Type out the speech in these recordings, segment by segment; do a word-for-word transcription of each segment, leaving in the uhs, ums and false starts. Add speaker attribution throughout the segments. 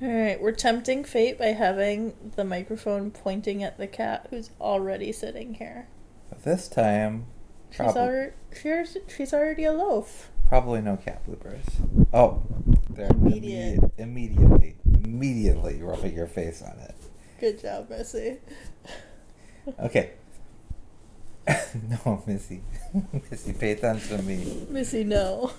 Speaker 1: Alright, we're tempting fate by having the microphone pointing at the cat who's already sitting here.
Speaker 2: But this time,
Speaker 1: She's,
Speaker 2: prob-
Speaker 1: already, she's, she's already a loaf.
Speaker 2: probably no cat bloopers. Oh, they're
Speaker 1: Immediate.
Speaker 2: immediate, immediately, immediately rubbing your face on it.
Speaker 1: Good job, Missy.
Speaker 2: Okay. No, Missy. Missy, pay attention to me.
Speaker 1: Missy, no.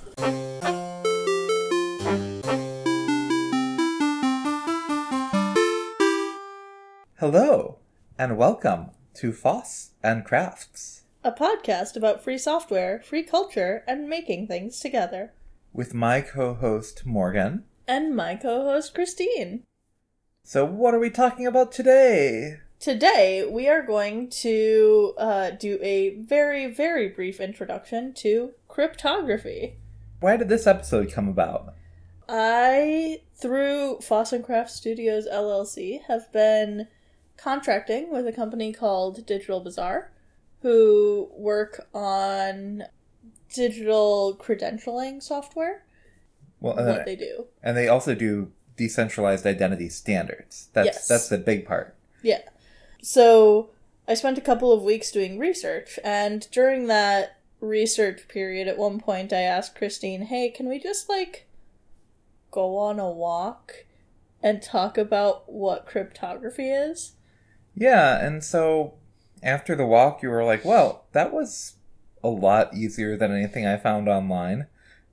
Speaker 2: Hello, and welcome to Foss and Crafts,
Speaker 1: A podcast about free software, free culture, and making things together.
Speaker 2: with my co-host Morgan.
Speaker 1: And my co-host, Christine.
Speaker 2: So what are we talking about today?
Speaker 1: Today, we are going to uh, do a very, very brief introduction to cryptography.
Speaker 2: Why did this episode come about?
Speaker 1: I, through Foss and Craft Studios, L L C, have been contracting with a company called Digital Bazaar, who work on digital credentialing software.
Speaker 2: Well,
Speaker 1: What
Speaker 2: uh,
Speaker 1: they do.
Speaker 2: and they also do decentralized identity standards. That's
Speaker 1: Yes.
Speaker 2: that's the big part.
Speaker 1: Yeah. So I spent a couple of weeks doing research, and during that research period, at one point I asked Christine, hey, can we just, like, go on a walk and talk about what cryptography is?
Speaker 2: Yeah, and so after the walk, you were like, well, that was a lot easier than anything I found online.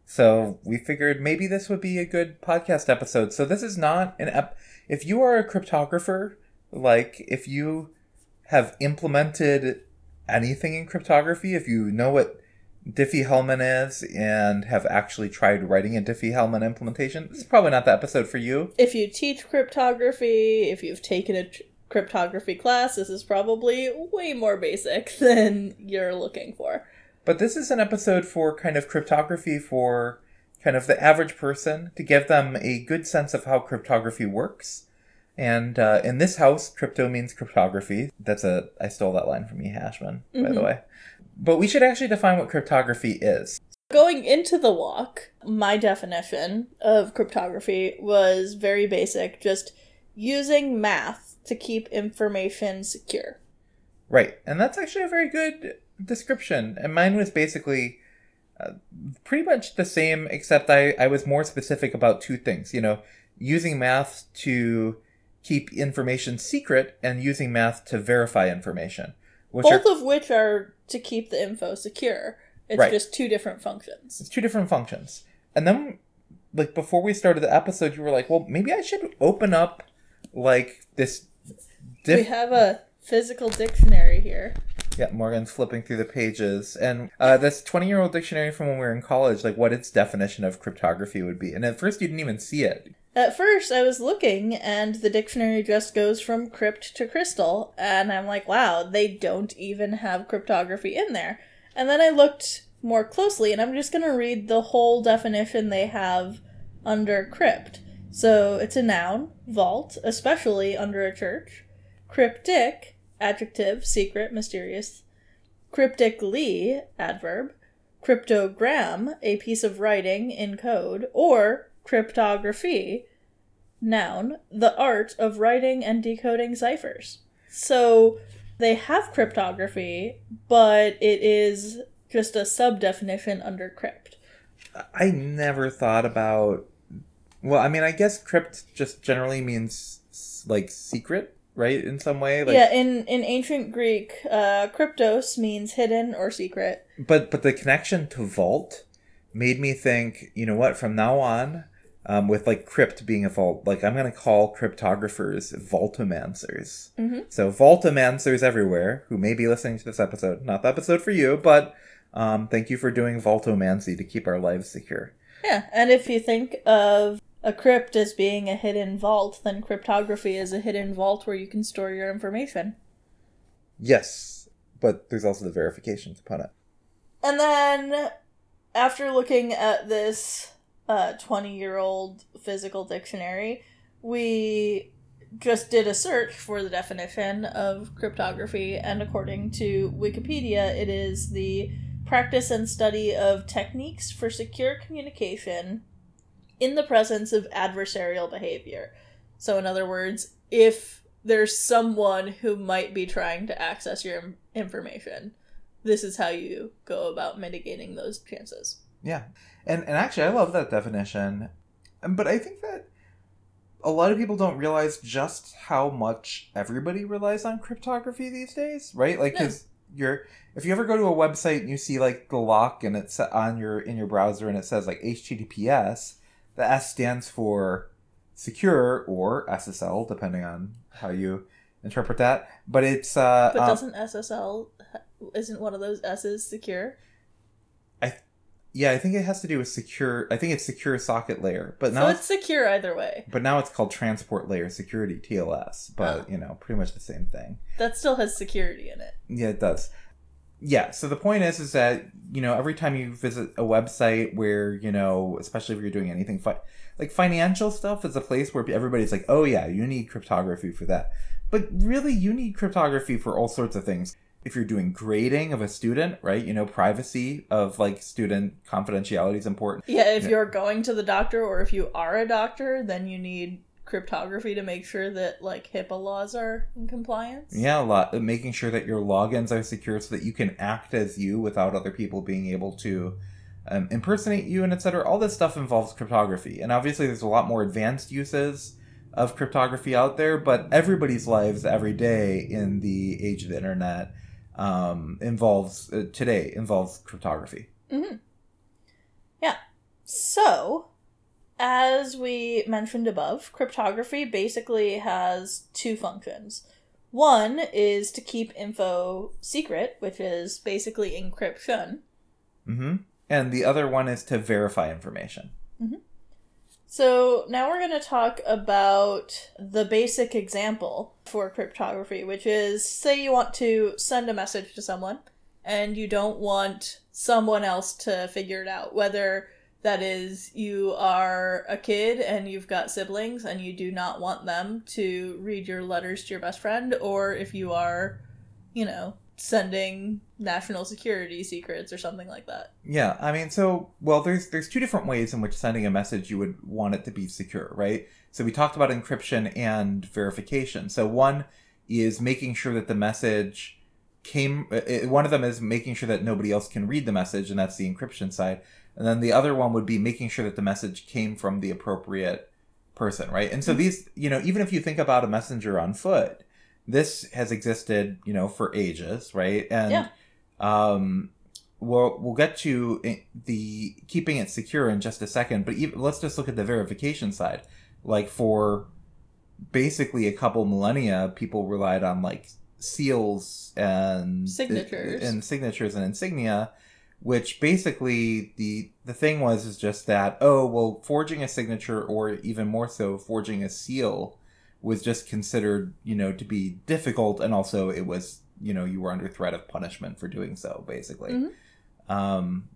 Speaker 2: So we figured maybe this would be a good podcast episode. So this is not an ep- if you are a cryptographer, like if you have implemented anything in cryptography, if you know what Diffie-Hellman is and have actually tried writing a Diffie-Hellman implementation, this is probably not the episode for you.
Speaker 1: If you teach cryptography, if you've taken a tr- cryptography class, this is probably way more basic than you're looking for.
Speaker 2: But this is an episode for kind of cryptography for kind of the average person, to give them a good sense of how cryptography works. And uh, in this house, crypto means cryptography. That's a, I stole that line from E. Hashman, by
Speaker 1: Mhm.
Speaker 2: the way. But we should actually define what cryptography is.
Speaker 1: Going into the walk, my definition of cryptography was very basic, just using math to keep information secure.
Speaker 2: Right. And that's actually a very good description. And mine was basically uh, pretty much the same, except I, I was more specific about two things. You know, using math to keep information secret and using math to verify information. Which
Speaker 1: Both
Speaker 2: are,
Speaker 1: of which are to keep the info secure. It's
Speaker 2: Right.
Speaker 1: just two different functions.
Speaker 2: It's two different functions. And then, like, before we started the episode, you were like, well, maybe I should open up, like, this...
Speaker 1: We
Speaker 2: Diff-
Speaker 1: have a physical dictionary here.
Speaker 2: Yeah, Morgan's flipping through the pages. And uh, this twenty-year-old dictionary from when we were in college, like, what its definition of cryptography would be. And at first, you didn't even see it.
Speaker 1: At first, I was looking, and the dictionary just goes from crypt to crystal, and I'm like, wow, they don't even have cryptography in there. And then I looked more closely, and I'm just going to read the whole definition they have under crypt. So it's a noun, vault, especially under a church. Cryptic, adjective, secret, mysterious. Cryptically, adverb. Cryptogram, a piece of writing in code. Or cryptography, noun, the art of writing and decoding ciphers. So they have cryptography, but it is just a sub-definition under crypt.
Speaker 2: I never thought about... Well, I mean, I guess crypt just generally means, like, secret, right, in some way? Like,
Speaker 1: yeah, in, in ancient Greek, uh, kryptos means hidden or secret.
Speaker 2: But, but the connection to vault made me think, you know what, from now on... Um, with, like, crypt being a vault, like, I'm going to call cryptographers vaultomancers.
Speaker 1: Mm-hmm.
Speaker 2: So, vaultomancers everywhere who may be listening to this episode. Not the episode for you, but um, thank you for doing vaultomancy to keep our lives secure.
Speaker 1: Yeah, and if you think of a crypt as being a hidden vault, then cryptography is a hidden vault where you can store your information.
Speaker 2: Yes, but there's also the verification component.
Speaker 1: And then, after looking at this uh, twenty-year-old physical dictionary, we just did a search for the definition of cryptography, and according to Wikipedia, it is the practice and study of techniques for secure communication in the presence of adversarial behavior. So in other words, if there's someone who might be trying to access your im- information, this is how you go about mitigating those chances.
Speaker 2: Yeah. And and actually, I love that definition. But I think that a lot of people don't realize just how much everybody relies on cryptography these days, right? Like, because no. you're, if you ever go to a website and you see like the lock and it's on your in your browser and it says like H T T P S, the S stands for secure or S S L, depending on how you interpret that. But it's uh,
Speaker 1: but doesn't um, S S L isn't one of those S's secure?
Speaker 2: I. Yeah, I think it has to do with secure... I think it's secure socket layer. But now
Speaker 1: so it's, it's secure either way.
Speaker 2: But now it's called transport layer security, T L S. But, oh. you know, pretty much the same thing.
Speaker 1: That still has security in it.
Speaker 2: Yeah, it does. Yeah, so the point is, is that, you know, every time you visit a website where, you know, especially if you're doing anything... Fi- like, financial stuff is a place where everybody's like, oh, yeah, you need cryptography for that. But really, you need cryptography for all sorts of things. If you're doing grading of a student, right, you know, privacy of, like, student confidentiality is important.
Speaker 1: Yeah, if
Speaker 2: you
Speaker 1: you're know. going to the doctor or if you are a doctor, then you need cryptography to make sure that, like, HIPAA laws are in compliance.
Speaker 2: Yeah, a lot. Making sure that your logins are secure so that you can act as you without other people being able to um, impersonate you and et cetera. All this stuff involves cryptography. And obviously there's a lot more advanced uses of cryptography out there, but everybody's lives every day in the age of the internet um, involves, uh, today, involves cryptography.
Speaker 1: Mm-hmm. Yeah. So, as we mentioned above, cryptography basically has two functions. One is to keep info secret, which is basically encryption.
Speaker 2: Mm-hmm. And the other one is to verify information.
Speaker 1: Mm-hmm. So now we're going to talk about the basic example for cryptography, which is, say you want to send a message to someone, and you don't want someone else to figure it out, whether that is you are a kid and you've got siblings and you do not want them to read your letters to your best friend, or if you are, you know, sending national security secrets or something like that.
Speaker 2: Yeah, I mean, so, well, there's there's two different ways in which sending a message you would want it to be secure, right? So we talked about encryption and verification. So one is making sure that the message came, one of them is making sure that nobody else can read the message, and that's the encryption side. And then the other one would be making sure that the message came from the appropriate person, right? And so these, you know, even if you think about a messenger on foot, this has existed, you know, for ages, right? And
Speaker 1: yeah.
Speaker 2: um, we'll we'll get to the keeping it secure in just a second. But even, let's just look at the verification side. Like for basically a couple millennia, people relied on like seals and
Speaker 1: signatures
Speaker 2: and signatures and insignia, which basically the the thing was is just that, oh well, forging a signature or even more so forging a seal was just considered, you know, to be difficult, and also it was, you know, you were under threat of punishment for doing so, basically. Mm-hmm. Um,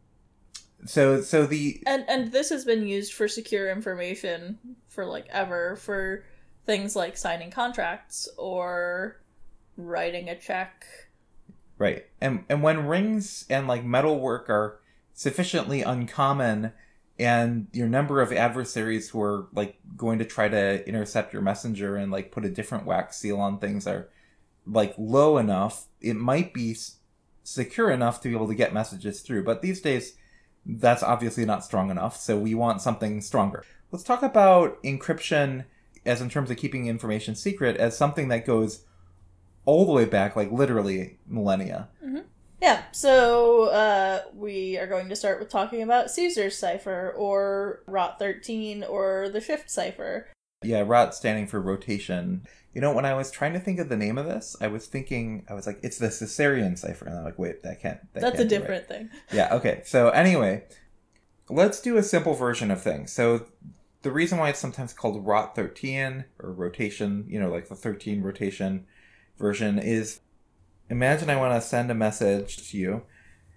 Speaker 2: so, so the
Speaker 1: and and this has been used for secure information for like ever, for things like signing contracts or writing a check.
Speaker 2: Right, and and when rings and like metalwork are sufficiently uncommon, and your number of adversaries who are like going to try to intercept your messenger and like put a different wax seal on things are like low enough, it might be s- secure enough to be able to get messages through. But these days, that's obviously not strong enough. So we want something stronger. Let's talk about encryption as in terms of keeping information secret as something that goes all the way back, like literally millennia.
Speaker 1: Mm-hmm. Yeah, so uh, we are going to start with talking about Caesar's cipher, or R O T thirteen, or the shift cipher.
Speaker 2: Yeah, R O T standing for rotation. You know, when I was trying to think of the name of this, I was thinking, I was like, it's the Caesarian cipher. And I'm like, wait, that can't, that
Speaker 1: That's
Speaker 2: can't
Speaker 1: a different
Speaker 2: right.
Speaker 1: thing.
Speaker 2: Yeah, okay. So anyway, let's do a simple version of things. So the reason why it's sometimes called R O T thirteen, or rotation, you know, like the thirteen rotation version, is imagine I want to send a message to you,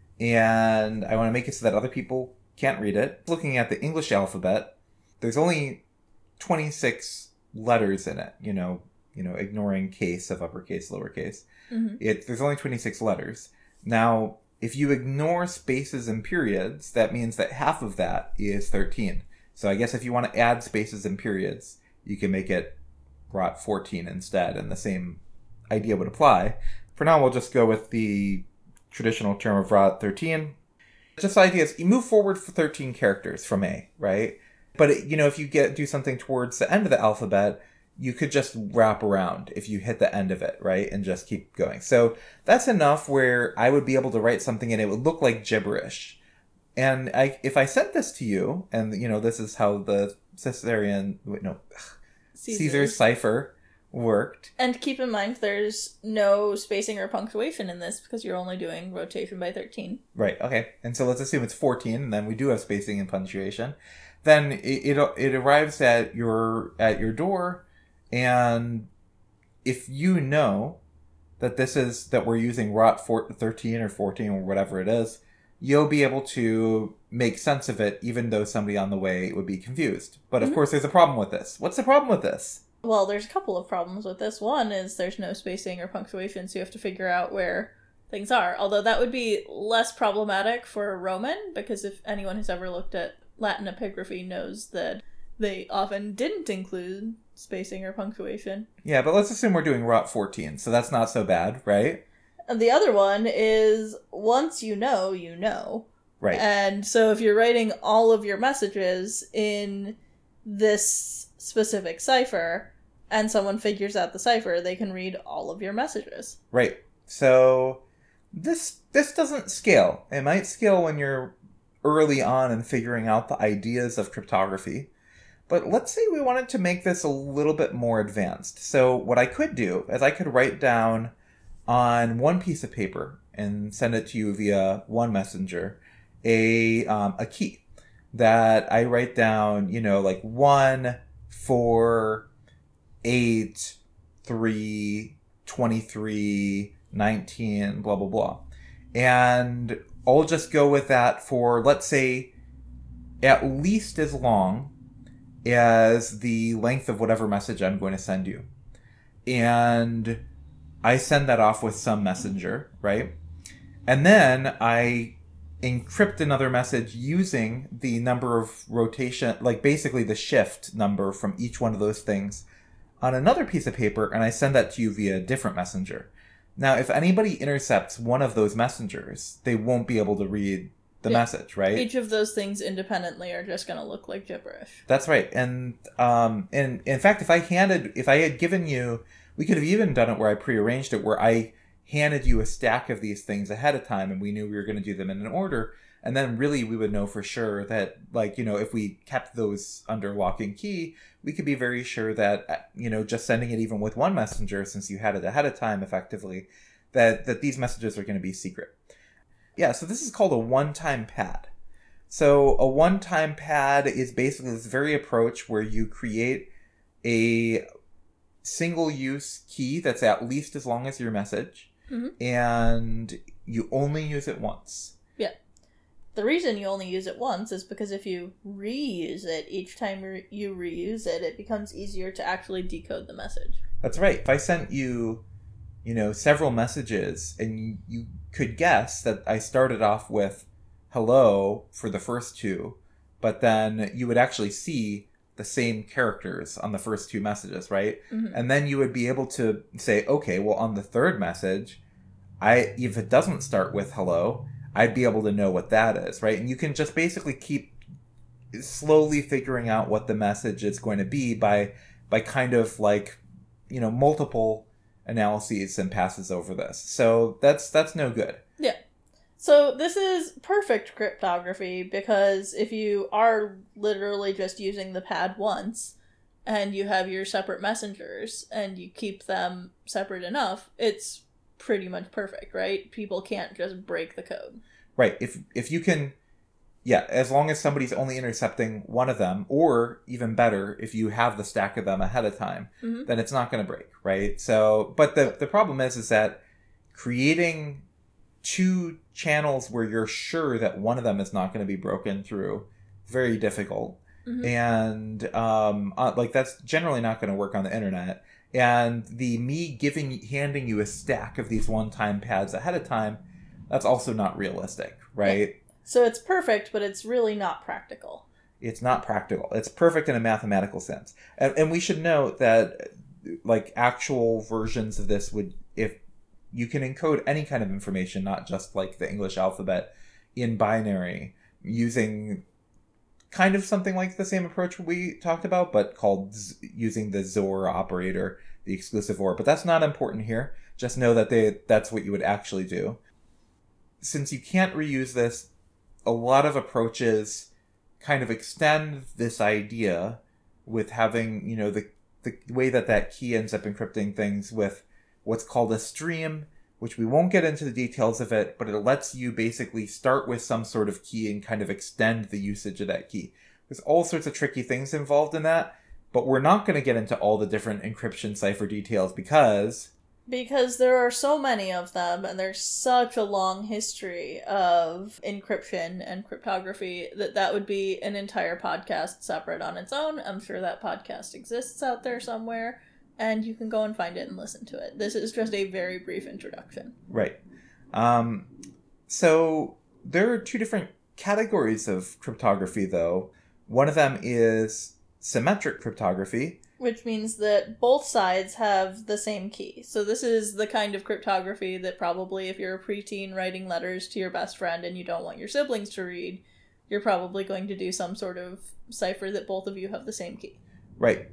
Speaker 2: and I want to make it so that other people can't read it. Looking at the English alphabet, there's only twenty-six letters in it, you know, you know, ignoring case of uppercase, lowercase. Mm-hmm. It, there's only twenty-six letters. Now, if you ignore spaces and periods, that means that half of that is thirteen. So I guess if you want to add spaces and periods, you can make it R O T fourteen instead, and the same idea would apply. For now, we'll just go with the traditional term of R O T thirteen. Just the idea is you move forward for thirteen characters from A, right? But, it, you know, if you get do something towards the end of the alphabet, you could just wrap around if you hit the end of it, right? And just keep going. So that's enough where I would be able to write something and it would look like gibberish. And I, if I sent this to you, and, you know, this is how the Caesarian, wait, no,
Speaker 1: Caesar's.
Speaker 2: Caesar's cipher worked.
Speaker 1: And keep in mind, there's no spacing or punctuation in this because you're only doing rotation by thirteen.
Speaker 2: Right, okay. And so let's assume it's fourteen, and then we do have spacing and punctuation. Then it it, it arrives at your at your door, and if you know that this is, that we're using R O T thirteen or fourteen or whatever it is, you'll be able to make sense of it even though somebody on the way would be confused. But of mm-hmm. course there's a problem with this. What's the problem with this?
Speaker 1: Well, there's a couple of problems with this. One is there's no spacing or punctuation, so you have to figure out where things are. Although that would be less problematic for Roman, because if anyone who's ever looked at Latin epigraphy knows that they often didn't include spacing or punctuation.
Speaker 2: Yeah, but let's assume we're doing R O T fourteen, so that's not so bad, right?
Speaker 1: And the other one is, once you know, you know.
Speaker 2: Right.
Speaker 1: And so if you're writing all of your messages in this specific cipher, and someone figures out the cipher, they can read all of your messages.
Speaker 2: Right. So this this doesn't scale. It might scale when you're early on in figuring out the ideas of cryptography. But let's say we wanted to make this a little bit more advanced. So what I could do is I could write down on one piece of paper and send it to you via one messenger a um, a key that I write down, you know, like one, four, eight, three, twenty-three, nineteen, blah, blah, blah. And I'll just go with that for, let's say, at least as long as the length of whatever message I'm going to send you. And I send that off with some messenger, right? And then I encrypt another message using the number of rotation, like basically the shift number from each one of those things on another piece of paper, and I send that to you via a different messenger. Now, if anybody intercepts one of those messengers, they won't be able to read the yeah. message, right?
Speaker 1: Each of those things independently are just going to look like gibberish.
Speaker 2: That's right. And um, and in fact, if I handed, if I had given you, we could have even done it where I prearranged it, where I handed you a stack of these things ahead of time and we knew we were going to do them in an order. And then really we would know for sure that, like, you know, if we kept those under lock and key, we could be very sure that, you know, just sending it even with one messenger, since you had it ahead of time effectively, that, that these messages are going to be secret. Yeah, so this is called a one-time pad. So a one-time pad is basically this very approach where you create a single-use key that's at least as long as your message, mm-hmm. and you only use it once.
Speaker 1: Yeah. The reason you only use it once is because if you reuse it, each time re- you reuse it, it becomes easier to actually decode the message.
Speaker 2: That's right. If I sent you, you know, several messages, and you, you could guess that I started off with hello for the first two, but then you would actually see the same characters on the first two messages, right? Mm-hmm. And then you would be able to say, okay, well, on the third message, I if it doesn't start with hello, I'd be able to know what that is, right? And you can just basically keep slowly figuring out what the message is going to be by by kind of like, you know, multiple analyses and passes over this. So that's that's no good.
Speaker 1: Yeah. So this is perfect cryptography, because if you are literally just using the pad once and you have your separate messengers and you keep them separate enough, it's pretty much perfect, right? People can't just break the code.
Speaker 2: Right. If if you can, yeah, as long as somebody's only intercepting one of them, or even better, if you have the stack of them ahead of time, mm-hmm. then it's not going to break, right? So, but the, the problem is, is that creating two channels where you're sure that one of them is not going to be broken through, very difficult. Mm-hmm. And um, uh, like that's generally not going to work on the internet. And the me giving, handing you a stack of these one-time pads ahead of time, that's also not realistic, right?
Speaker 1: Yeah. So it's perfect, but it's really not practical.
Speaker 2: It's not practical. It's perfect in a mathematical sense. And, and we should note that like actual versions of this would, if you can encode any kind of information, not just like the English alphabet, in binary using kind of something like the same approach we talked about, but called z- using the Z O R operator, the exclusive O R. But that's not important here. Just know that they that's what you would actually do. Since you can't reuse this, a lot of approaches kind of extend this idea with having, you know, the the way that that key ends up encrypting things with what's called a stream, which we won't get into the details of it, but it lets you basically start with some sort of key and kind of extend the usage of that key. There's all sorts of tricky things involved in that, but we're not going to get into all the different encryption cipher details because...
Speaker 1: Because there are so many of them, and there's such a long history of encryption and cryptography that that would be an entire podcast separate on its own. I'm sure that podcast exists out there somewhere, and you can go and find it and listen to it. This is just a very brief introduction.
Speaker 2: Right. Um, so there are two different categories of cryptography, though. One of them is symmetric cryptography,
Speaker 1: which means that both sides have the same key. So this is the kind of cryptography that probably if you're a preteen writing letters to your best friend and you don't want your siblings to read, you're probably going to do some sort of cipher that both of you have the same key.
Speaker 2: Right.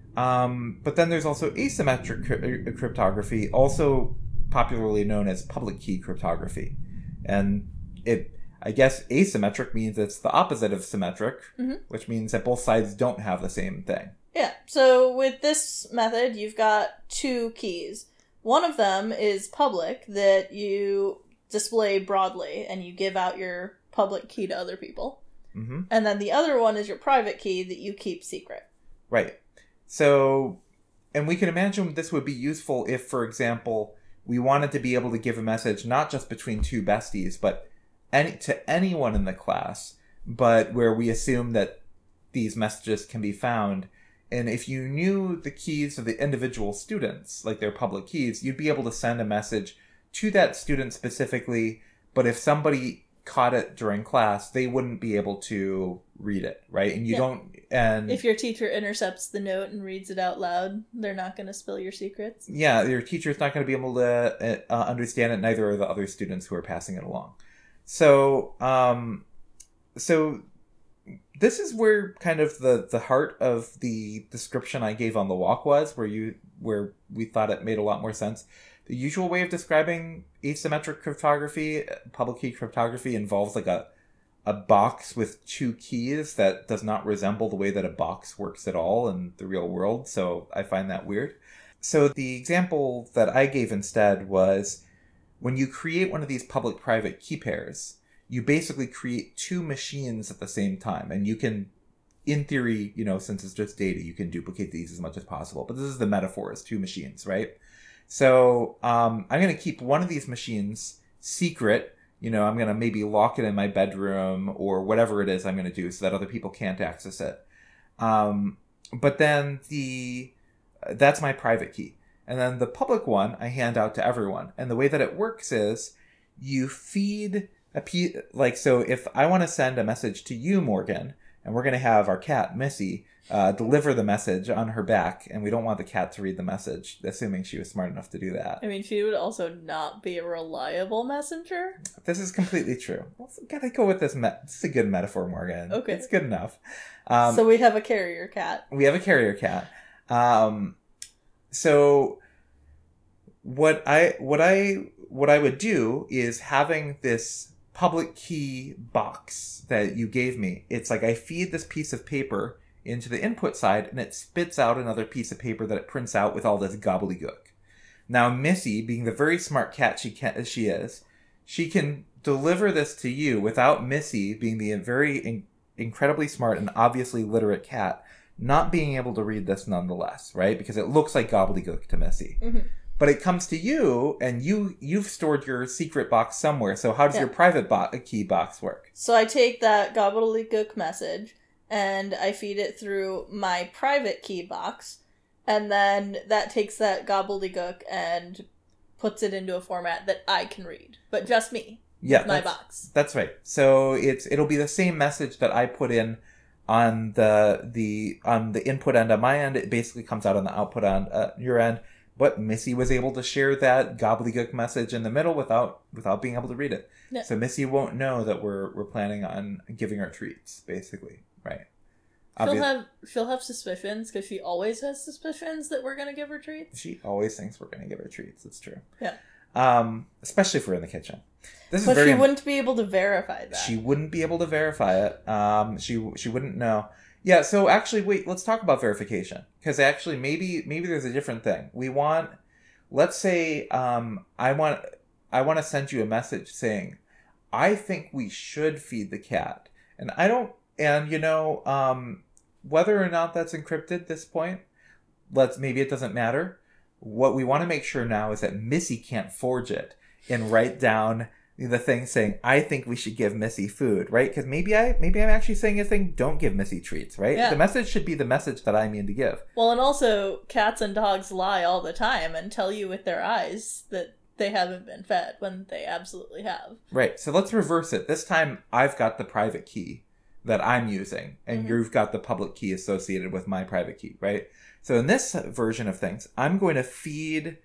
Speaker 2: Um, but then there's also asymmetric cri- cryptography, also popularly known as public key cryptography. And it, I guess asymmetric means it's the opposite of symmetric, mm-hmm. which means that both sides don't have the same thing.
Speaker 1: Yeah, so with this method, you've got two keys. One of them is public, that you display broadly, and you give out your public key to other people.
Speaker 2: Mm-hmm.
Speaker 1: And then the other one is your private key that you keep secret.
Speaker 2: Right. So, and we can imagine this would be useful if, for example, we wanted to be able to give a message not just between two besties, but any to anyone in the class, but where we assume that these messages can be found. And if you knew the keys of the individual students, like their public keys, you'd be able to send a message to that student specifically. But if somebody caught it during class, they wouldn't be able to read it, right? And you yeah. don't... and
Speaker 1: if your teacher intercepts the note and reads it out loud, they're not going to spill your secrets.
Speaker 2: Yeah, your teacher's not going to be able to uh, understand it, neither are the other students who are passing it along. So, um, so... this is where kind of the, the heart of the description I gave on the walk was, where you where we thought it made a lot more sense. The usual way of describing asymmetric cryptography, public key cryptography, involves like a a box with two keys that does not resemble the way that a box works at all in the real world. So I find that weird. So the example that I gave instead was when you create one of these public-private key pairs, you basically create two machines at the same time. And you can, in theory, you know, since it's just data, you can duplicate these as much as possible. But this is the metaphor, is two machines, right? So um, I'm going to keep one of these machines secret. You know, I'm going to maybe lock it in my bedroom or whatever it is I'm going to do so that other people can't access it. Um, but then the that's my private key. And then the public one I hand out to everyone. And the way that it works is you feed... A p like so if I want to send a message to you, Morgan, and we're going to have our cat Missy uh, deliver the message on her back, and we don't want the cat to read the message, assuming she was smart enough to do that.
Speaker 1: I mean, she would also not be a reliable messenger.
Speaker 2: This is completely true. Well, gotta go with this. Me- this is a good metaphor, Morgan.
Speaker 1: Okay,
Speaker 2: it's good enough. Um,
Speaker 1: so we have a carrier cat.
Speaker 2: We have a carrier cat. Um, so what I what I what I would do is having this public key box that you gave me. It's like I feed this piece of paper into the input side and it spits out another piece of paper that it prints out with all this gobbledygook. Now Missy, being the very smart cat she can, she is, she can deliver this to you without Missy, being the very in, incredibly smart and obviously literate cat, not being able to read this nonetheless, right? Because it looks like gobbledygook to Missy.
Speaker 1: Mm-hmm.
Speaker 2: But it comes to you, and you, you've stored your secret box somewhere. So how does yeah. your private bo- key box work?
Speaker 1: So I take that gobbledygook message, and I feed it through my private key box, and then that takes that gobbledygook and puts it into a format that I can read. But just me.
Speaker 2: Yeah,
Speaker 1: my box.
Speaker 2: That's right. So it's it'll be the same message that I put in on the the on the input end on my end, it basically comes out on the output on uh, your end. But Missy was able to share that gobbledygook message in the middle without without being able to read it.
Speaker 1: Yeah.
Speaker 2: So Missy won't know that we're we're planning on giving her treats, basically, right?
Speaker 1: She'll
Speaker 2: Obvious-
Speaker 1: have she'll have suspicions because she always has suspicions that we're gonna give her treats.
Speaker 2: She always thinks we're going to give her treats. It's true.
Speaker 1: Yeah.
Speaker 2: Um, especially if we're in the kitchen. This is
Speaker 1: But
Speaker 2: very.
Speaker 1: she wouldn't be able to verify that.
Speaker 2: She wouldn't be able to verify it. Um, she she wouldn't know. Yeah. So actually, wait. Let's talk about verification, because actually, maybe maybe there's a different thing. We want. Let's say um, I want I want to send you a message saying, I think we should feed the cat, and I don't. And you know, um, whether or not that's encrypted at this point, let's maybe it doesn't matter. What we want to make sure now is that Missy can't forge it and write down the thing saying, I think we should give Missy food, right? Because maybe I maybe I'm actually saying a thing, don't give Missy treats, right?
Speaker 1: Yeah.
Speaker 2: The message should be the message that I mean to give.
Speaker 1: Well, and also, cats and dogs lie all the time and tell you with their eyes that they haven't been fed when they absolutely have.
Speaker 2: Right. So let's reverse it. This time I've got the private key that I'm using, and
Speaker 1: Mhm.
Speaker 2: you've got the public key associated with my private key, right? So in this version of things, I'm going to feed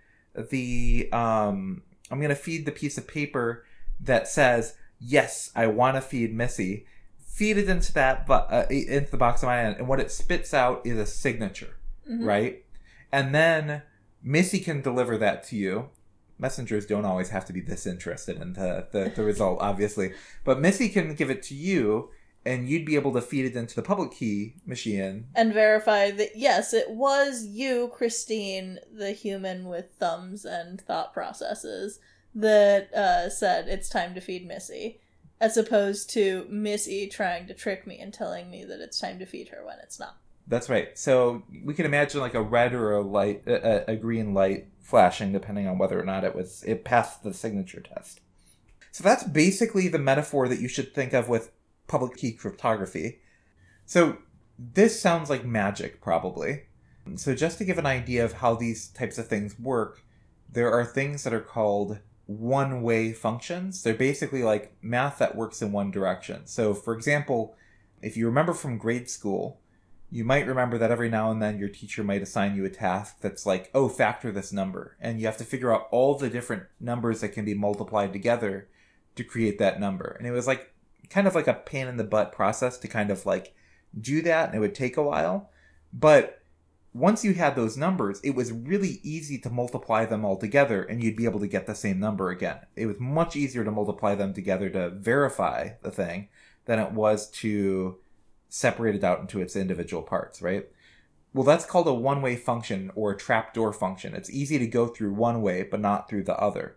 Speaker 2: the um, I'm going to feed the piece of paper that says, yes, I want to feed Missy. Feed it into that, bu- uh, into the box on my end, and what it spits out is a signature,
Speaker 1: Mhm.
Speaker 2: right? And then Missy can deliver that to you. Messengers don't always have to be this interested in the, the, the result, obviously. But Missy can give it to you, and you'd be able to feed it into the public key machine.
Speaker 1: And verify that, yes, it was you, Christine, the human with thumbs and thought processes, that uh, said it's time to feed Missy, as opposed to Missy trying to trick me and telling me that it's time to feed her when it's not.
Speaker 2: That's right. So we can imagine like a red or a light, a, a green light flashing, depending on whether or not it was it passed the signature test. So that's basically the metaphor that you should think of with public key cryptography. So this sounds like magic, probably. So just to give an idea of how these types of things work, there are things that are called one-way functions. They're basically like math that works in one direction. So for example, if you remember from grade school, you might remember that every now and then your teacher might assign you a task that's like, oh, factor this number. And you have to figure out all the different numbers that can be multiplied together to create that number. And it was like kind of like a pain in the butt process to kind of like do that, and it would take a while. But once you had those numbers, it was really easy to multiply them all together, and you'd be able to get the same number again. It was much easier to multiply them together to verify the thing than it was to separate it out into its individual parts, right? Well, that's called a one-way function or a trapdoor function. It's easy to go through one way, but not through the other.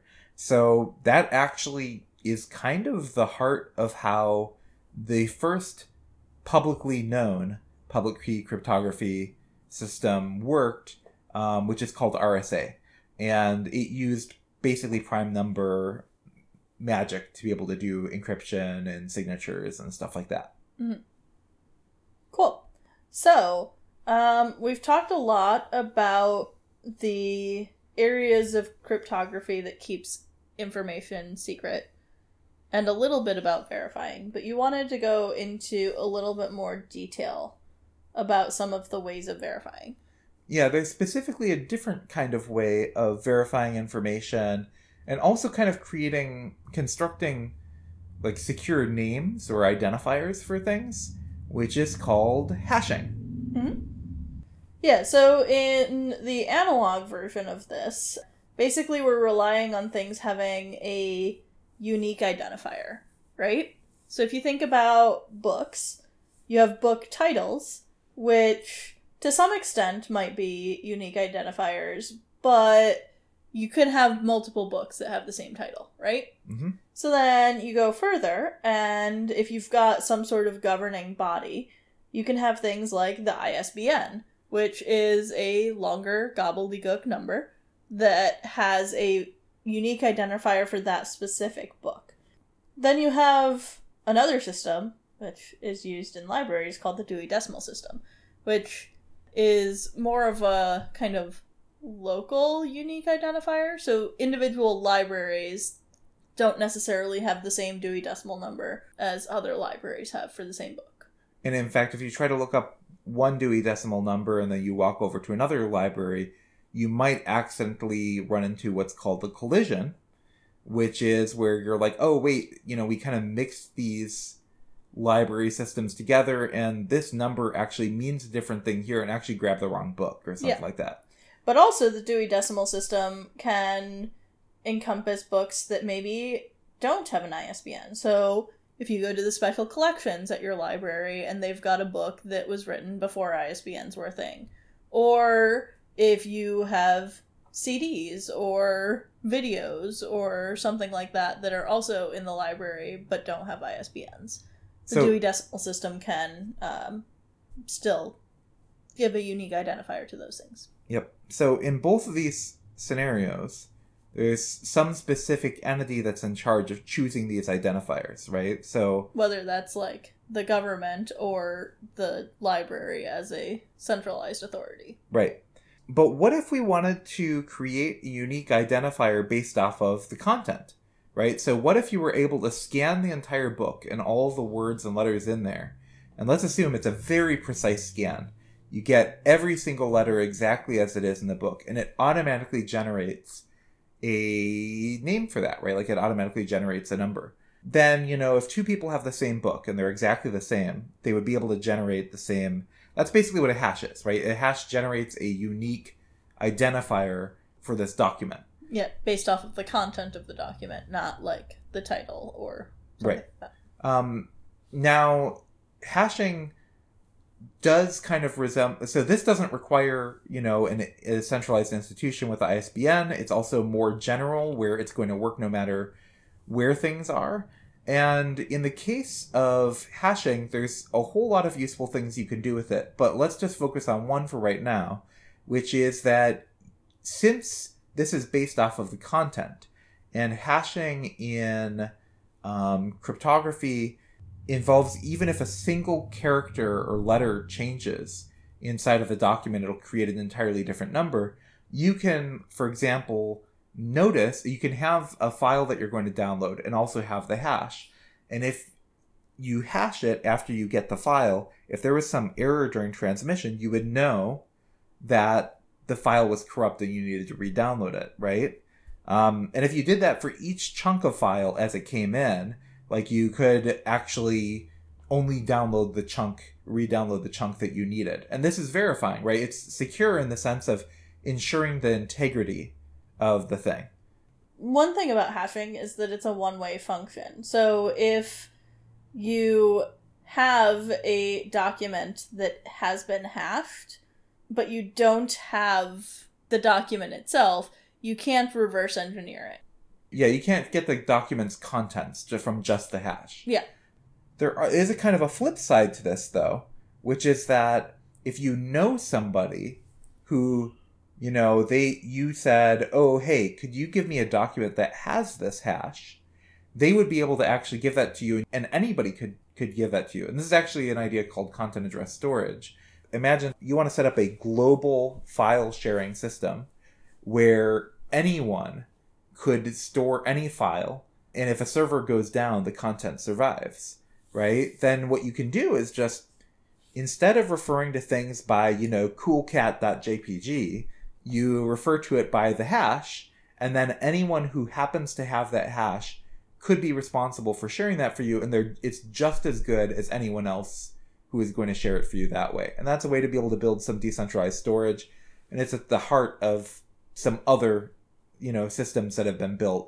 Speaker 2: So that actually is kind of the heart of how the first publicly known public key cryptography system worked, um, which is called R S A. And it used basically prime number magic to be able to do encryption and signatures and stuff like that.
Speaker 1: Mm-hmm. Cool. So, um, we've talked a lot about the areas of cryptography that keeps information secret, and a little bit about verifying, but you wanted to go into a little bit more detail about some of the ways of verifying.
Speaker 2: Yeah, there's specifically a different kind of way of verifying information, and also kind of creating, constructing, like, secure names or identifiers for things, which is called hashing.
Speaker 1: Mm-hmm. Yeah, so in the analog version of this, basically we're relying on things having a unique identifier, right? So if you think about books, you have book titles, which to some extent might be unique identifiers, but you could have multiple books that have the same title, right?
Speaker 2: Mm-hmm.
Speaker 1: So then you go further, and if you've got some sort of governing body, you can have things like the I S B N, which is a longer gobbledygook number that has a unique identifier for that specific book. Then you have another system, which is used in libraries, called the Dewey Decimal System, which is more of a kind of local unique identifier. So individual libraries don't necessarily have the same Dewey Decimal number as other libraries have for the same book.
Speaker 2: And in fact, if you try to look up one Dewey Decimal number and then you walk over to another library, you might accidentally run into what's called the collision, which is where you're like, oh, wait, you know, we kind of mixed these library systems together, and this number actually means a different thing here, and actually grab the wrong book or something yeah. like that.
Speaker 1: But also, the Dewey Decimal System can encompass books that maybe don't have an I S B N. So if you go to the special collections at your library and they've got a book that was written before I S B Ns were a thing, or if you have C Ds or videos or something like that that are also in the library but don't have I S B Ns, the so, Dewey Decimal System can um, still give a unique identifier to those things.
Speaker 2: Yep. So in both of these scenarios, there's some specific entity that's in charge of choosing these identifiers, right? So
Speaker 1: whether that's like the government or the library as a centralized authority.
Speaker 2: Right. But what if we wanted to create a unique identifier based off of the content, right? So what if you were able to scan the entire book and all the words and letters in there? And let's assume it's a very precise scan. You get every single letter exactly as it is in the book, and it automatically generates a name for that, right? Like it automatically generates a number. Then, you know, if two people have the same book and they're exactly the same, they would be able to generate the same. That's basically what a hash is, right? A hash generates a unique identifier for this document.
Speaker 1: Yeah, based off of the content of the document, not like the title or something
Speaker 2: right.
Speaker 1: like that.
Speaker 2: Um, now, hashing does kind of resemble, so this doesn't require, you know, an, a centralized institution with I S B N. It's also more general, where it's going to work no matter where things are. And in the case of hashing, there's a whole lot of useful things you can do with it. But let's just focus on one for right now, which is that since this is based off of the content, and hashing in um, cryptography involves even if a single character or letter changes inside of the document, it'll create an entirely different number. You can, for example, notice you can have a file that you're going to download and also have the hash. And if you hash it after you get the file, if there was some error during transmission, you would know that the file was corrupt and you needed to re-download it, right? Um, and if you did that for each chunk of file as it came in, like you could actually only download the chunk, re-download the chunk that you needed. And this is verifying, right? It's secure in the sense of ensuring the integrity of the thing.
Speaker 1: One thing about hashing is that it's a one-way function. So if you have a document that has been hashed, but you don't have the document itself, you can't reverse engineer it.
Speaker 2: Yeah, you can't get the document's contents just from just the hash.
Speaker 1: Yeah.
Speaker 2: There are, is a kind of a flip side to this, though, which is that if you know somebody who, you know, they you said, oh, hey, could you give me a document that has this hash? They would be able to actually give that to you, and anybody could, could give that to you. And this is actually an idea called content address storage. Imagine you want to set up a global file sharing system where anyone could store any file, and if a server goes down, the content survives, right? Then what you can do is just, instead of referring to things by, you know, coolcat dot j p g, you refer to it by the hash, and then anyone who happens to have that hash could be responsible for sharing that for you, and they're, it's just as good as anyone else who is going to share it for you that way. And that's a way to be able to build some decentralized storage, and it's at the heart of some other, you know, systems that have been built.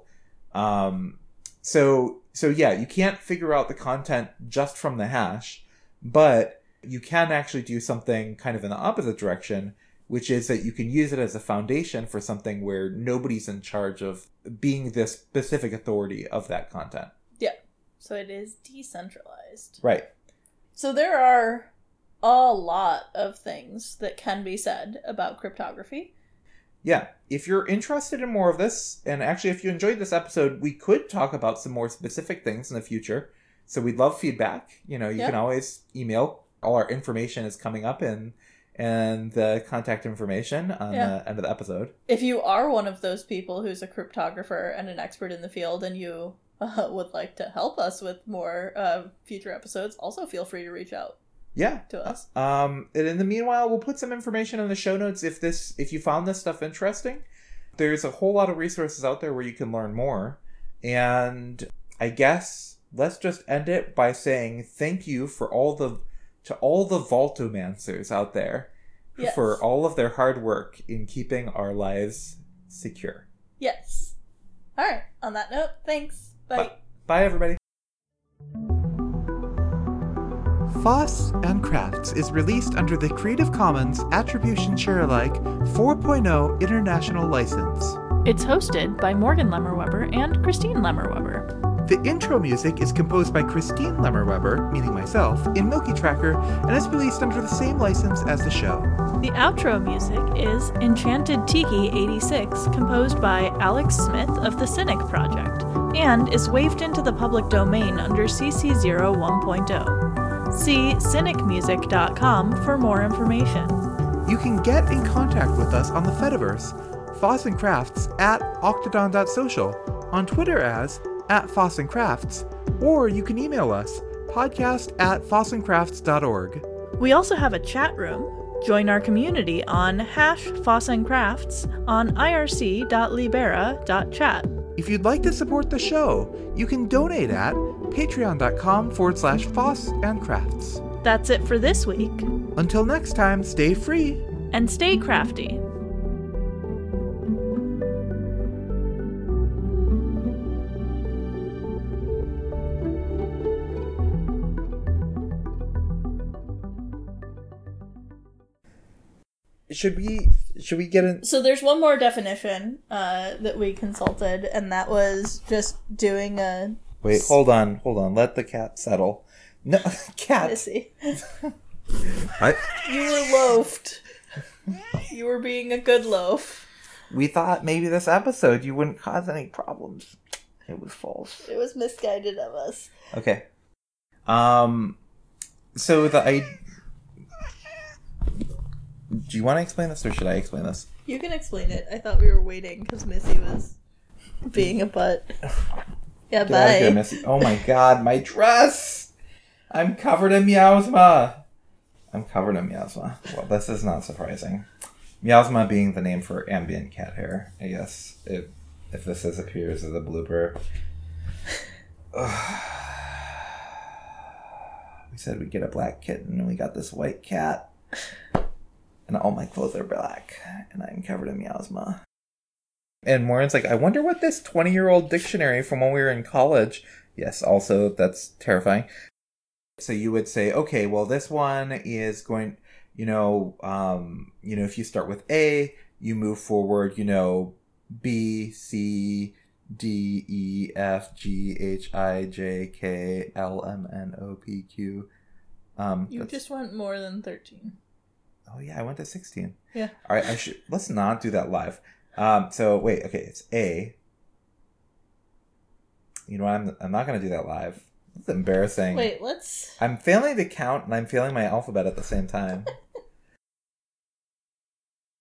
Speaker 2: Um, so, so yeah, you can't figure out the content just from the hash, but you can actually do something kind of in the opposite direction, which is that you can use it as a foundation for something where nobody's in charge of being the specific authority of that content.
Speaker 1: Yeah. So it is decentralized.
Speaker 2: Right.
Speaker 1: So there are a lot of things that can be said about cryptography.
Speaker 2: Yeah, if you're interested in more of this, and actually if you enjoyed this episode, we could talk about some more specific things in the future. So we'd love feedback. You know, you yep. can always email. All our information is coming up in and the contact information on yeah. the end of the episode.
Speaker 1: If you are one of those people who's a cryptographer and an expert in the field and you uh, would like to help us with more uh, future episodes, also feel free to reach out.
Speaker 2: Yeah.
Speaker 1: to us.
Speaker 2: Um, and in the meanwhile, we'll put some information in the show notes if this if you found this stuff interesting. There's a whole lot of resources out there where you can learn more. And I guess let's just end it by saying thank you for all the to all the Vaultomancers out there
Speaker 1: Yes.
Speaker 2: for all of their hard work in keeping our lives secure.
Speaker 1: Yes. All right. On that note, thanks. Bye.
Speaker 2: Bye, Bye everybody. Foss and Crafts is released under the Creative Commons Attribution Share Alike four point oh International License.
Speaker 1: It's hosted by Morgan Lemmer-Webber and Christine Lemmer-Webber.
Speaker 2: The intro music is composed by Christine Lemmer-Webber, meaning myself, in Milky Tracker, and is released under the same license as the show.
Speaker 1: The outro music is Enchanted Tiki eighty-six, composed by Alex Smith of the Cynic Project, and is waived into the public domain under C C zero one point oh. See cynic music dot com for more information. You can get in contact with us on the Fediverse, Foss and Crafts at octodon dot social, on Twitter as at Foss and Crafts, or you can email us, podcast at foss and crafts dot org. We also have a chat room. Join our community on hash Foss and Crafts on I R C dot libera dot chat. If you'd like to support the show, you can donate at patreon.com forward slash Foss and Crafts. That's it for this week. Until next time, stay free. And stay crafty. Should we should we get in? So there's one more definition uh, that we consulted, and that was just doing a.
Speaker 2: Wait, hold on, hold on. Let the cat settle. No, cat.
Speaker 1: Missy.
Speaker 2: I...
Speaker 1: You were loafed. You were being a good loaf.
Speaker 2: We thought maybe this episode you wouldn't cause any problems. It was false.
Speaker 1: It was misguided of us.
Speaker 2: Okay. Um. So the I. Do you want to explain this, or should I explain this?
Speaker 1: You can explain it. I thought we were waiting because Missy was being a butt. Yeah,
Speaker 2: Get
Speaker 1: bye.
Speaker 2: out of here, Missy. Oh my god, my dress! I'm covered in miasma! I'm covered in miasma. Well, this is not surprising. Miasma being the name for ambient cat hair, I guess. If, if this is, appears as a blooper. We said we'd get a black kitten, and we got this white cat. And all my clothes are black, and I'm covered in miasma. And Maureen's like, I wonder what this twenty-year-old dictionary from when we were in college... Yes, also, that's terrifying. So you would say, okay, well, this one is going... You know, um, you know, if you start with A, you move forward, you know, B, C, D, E, F, G, H, I, J, K, L, M, N, O, P, Q. Um,
Speaker 1: you just went more than thirteen.
Speaker 2: Oh yeah, I went to sixteen.
Speaker 1: Yeah.
Speaker 2: All right, I should let's not do that live. Um, so wait, okay, it's A. You know what? I'm I'm not gonna do that live. It's embarrassing.
Speaker 1: Wait, let's.
Speaker 2: I'm failing to count and I'm failing my alphabet at the same time.